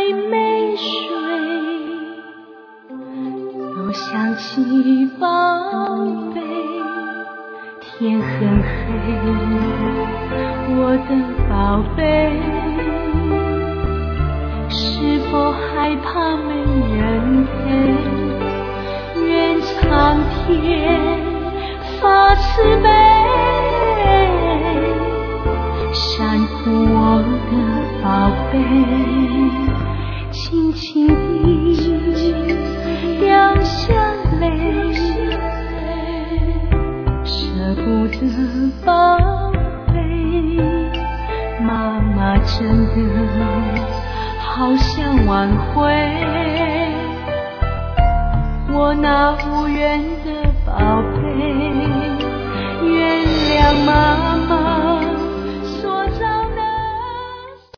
没睡，又想起宝贝。天很黑，我的宝贝，是否害怕没人陪？愿苍天发慈悲，闪护我的宝贝，轻轻地掉下泪，舍不得宝贝，妈妈真的好想挽回我那无缘的宝贝，原谅妈妈